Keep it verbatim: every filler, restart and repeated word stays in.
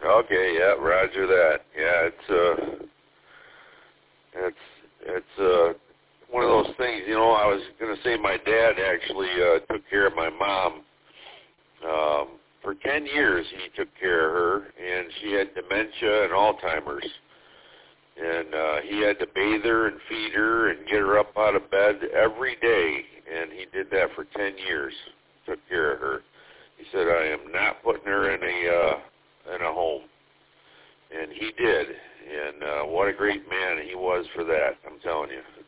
Okay, yeah, roger that. Yeah, it's uh, it's it's uh, one of those things. You know, I was going to say my dad actually uh, took care of my mom. Um, for ten years, he took care of her, and she had dementia and Alzheimer's. And uh, he had to bathe her and feed her and get her up out of bed every day, and he did that for ten years. Took care of her. He said, "I am not putting her in a uh, in a home," and he did. And uh, what a great man he was for that! I'm telling you,